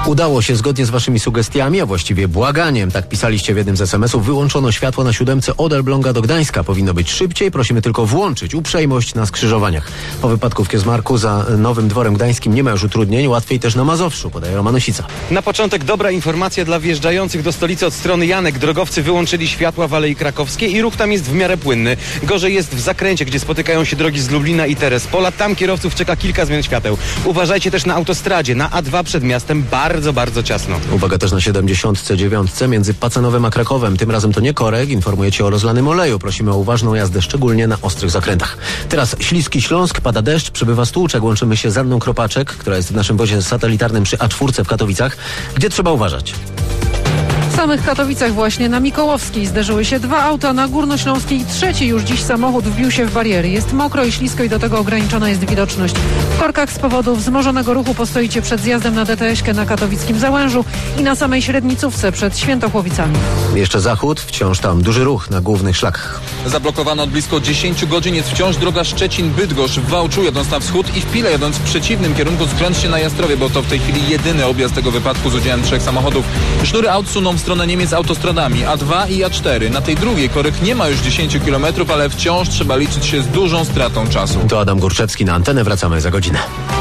Udało się zgodnie z waszymi sugestiami, a właściwie błaganiem. Tak pisaliście w jednym z SMS-ów. Wyłączono światło na 7 od Elbląga do Gdańska. Powinno być szybciej. Prosimy tylko włączyć uprzejmość na skrzyżowaniach. Po wypadku w Kiezmarku za Nowym Dworem Gdańskim nie ma już utrudnień. Łatwiej też na Mazowszu, podaje Roman Osica. Na początek dobra informacja dla wjeżdżających do stolicy od strony Janek. Drogowcy wyłączyli światła w Alei Krakowskiej i ruch tam jest w miarę płynny. Gorzej jest w Zakręcie, gdzie spotykają się drogi z Lublina i Terespola. Tam kierowców czeka kilka zmian świateł. Uważajcie też na autostradzie. Na A2 przed miastem bardzo ciasno. Uwaga też na 79 między Pacanowem a Krakowem. Tym razem to nie korek. Informujecie o rozlanym oleju. Prosimy o uważną jazdę, szczególnie na ostrych zakrętach. Teraz śliski Śląsk, pada deszcz, przybywa stłuczek. Łączymy się z Anną Kropaczek, która jest w naszym wozie satelitarnym przy A4 w Katowicach. Gdzie trzeba uważać? W samych Katowicach właśnie na Mikołowskiej zderzyły się 2 auta, na Górnośląskiej 3. już dziś samochód wbił się w bariery. Jest mokro i ślisko i do tego ograniczona jest widoczność. W korkach z powodu wzmożonego ruchu postoicie przed zjazdem na DTS-kę na katowickim Załężu i na samej Średnicówce przed Świętochłowicami. Jeszcze zachód, wciąż tam duży ruch na głównych szlakach. Zablokowano od blisko 10 godzin jest wciąż droga Szczecin-Bydgoszcz, w Wałczu jadąc na wschód i w Pile jadąc w przeciwnym kierunku skręć się na Jastrowie, bo to w tej chwili jedyny objazd tego wypadku z udziałem 3 samochodów. Sznury aut suną w stronę Niemiec autostradami A2 i A4. Na tej drugiej korek nie ma już 10 km, ale wciąż trzeba liczyć się z dużą stratą czasu. To Adam Górczewski, na antenę wracamy za godzinę.